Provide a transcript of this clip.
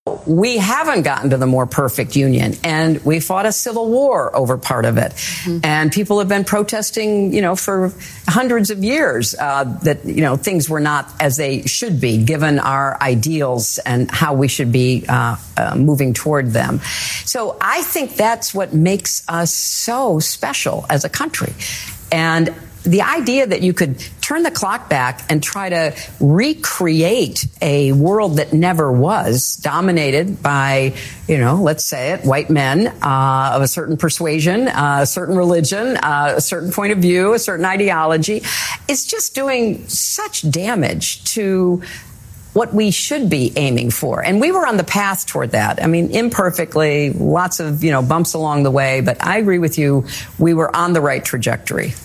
We haven't gotten to the more perfect union, and we fought a civil war over part of it. And people have been protesting, for hundreds of years that, things were not as they should be, given our ideals and how we should be moving toward them. So I think that's what makes us so special as a country. And the idea that you could turn the clock back and try to recreate a world that never was, dominated by, let's say it, white men of a certain persuasion, a certain religion, a certain point of view, a certain ideology, is just doing such damage to what we should be aiming for. And we were on the path toward that. I mean, imperfectly, lots of, bumps along the way, but I agree with you. We were on the right trajectory.